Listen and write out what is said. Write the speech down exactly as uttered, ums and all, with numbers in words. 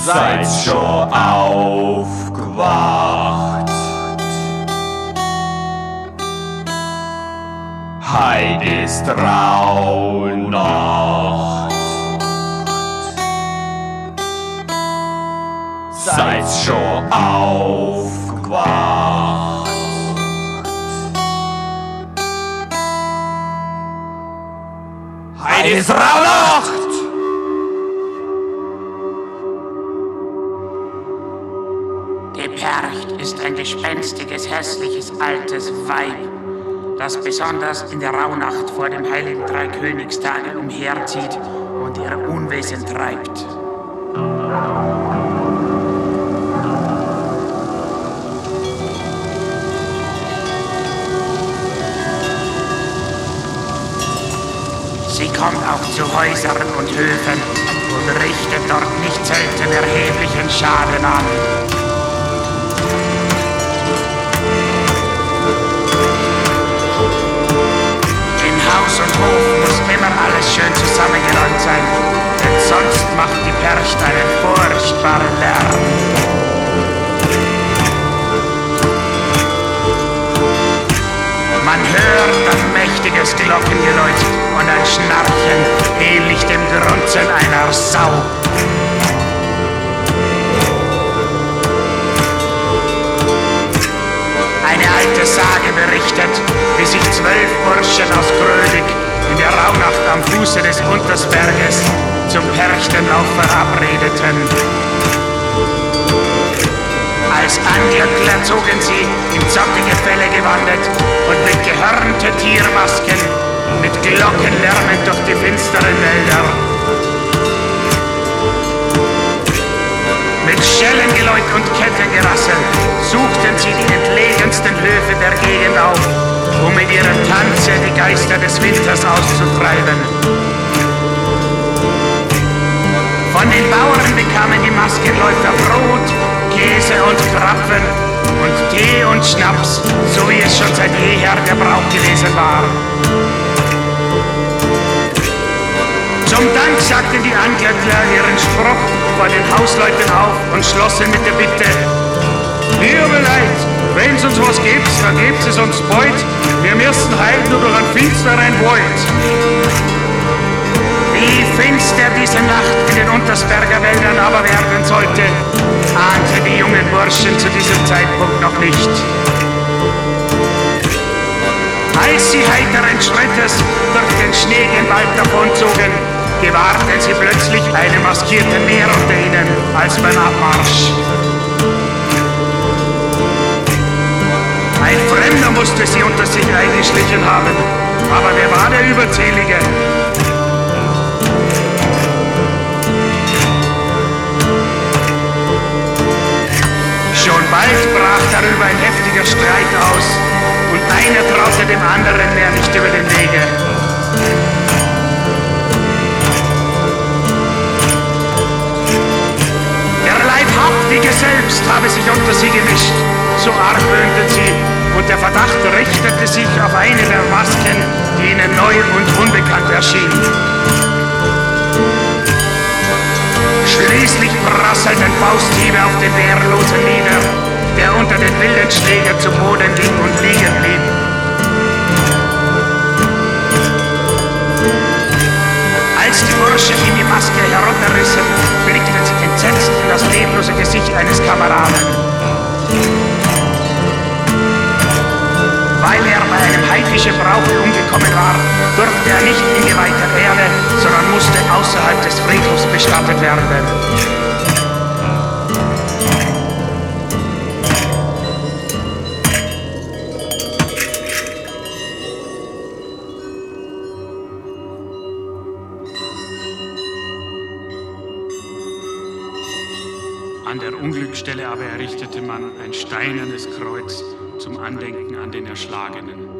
seid schon aufgewacht. Heut ist Rauhnacht. Seid schon aufgewacht. Heut ist Rauhnacht. Die Percht ist ein gespenstiges, hässliches, altes Weib, das besonders in der Rauhnacht vor dem heiligen Dreikönigstage umherzieht und ihr Unwesen treibt. Sie kommt auch zu Häusern und Höfen und richtet dort nicht selten erheblichen Schaden an. Haus und Hof muss immer alles schön zusammengeräumt sein, denn sonst macht die Percht einen furchtbaren Lärm. Man hört ein mächtiges Glockengeläut und ein Schnarchen, ähnlich dem Grunzen einer Sau. Eine alte Sage berichtet, wie sich zwölf Burschen aus Grödig in der Rauhnacht am Fuße des Untersberges zum Perchtenlauf verabredeten. Als Anglöckler zogen sie in zottige Felle gewandet und mit gehörnten Tiermasken, mit Glocken lärmend durch die finsteren Wälder. Mit Schellengeläut und Kettengerassel suchten sie die entlegensten Höfe der Gegend auf, um mit ihrem Tanze die Geister des Winters auszutreiben. Von den Bauern bekamen die Maskenläufer Brot, Käse und Krapfen und Tee und Schnaps, so wie es schon seit jeher der Brauch gewesen war. Zum Dank sagten die Anglöckler ihren Spruch vor den Hausleuten auf und schlossen mit der Bitte: Liebe Leid, wenn's uns was gibt, dann gebt es uns bald. Wir müssen heut nur durch einen finsteren Wald. Wie finster diese Nacht in den Untersberger Wäldern aber werden sollte, ahnten die jungen Burschen zu diesem Zeitpunkt noch nicht. Als sie heiteren Schrittes durch den schneeigen Wald davonzogen, gewahrten sie plötzlich einen maskierten Meer unter ihnen, als beim Abmarsch. Ein Fremder musste sie unter sich eingeschlichen haben, aber wer war der Überzählige? Schon bald brach darüber ein heftiger Streit aus und einer traute dem anderen mehr nicht über den Wege. Leibhaftige selbst habe sich unter sie gemischt, so argwöhnten sie, und der Verdacht richtete sich auf eine der Masken, die ihnen neu und unbekannt erschien. Schließlich prasselten Fausthiebe auf den Wehrlosen nieder, der unter den wilden Schlägern zu Boden ging und liegen blieb. Als die Burschen ihm die Maske herunterrissen, blickten sie entsetzt in das leblose Gesicht eines Kameraden. Weil er bei einem heidnischen Brauch umgekommen war, durfte er nicht in geweihter Erde, sondern musste außerhalb des Friedhofs bestattet werden. An der Unglücksstelle aber errichtete man ein steinernes Kreuz zum Andenken an den Erschlagenen.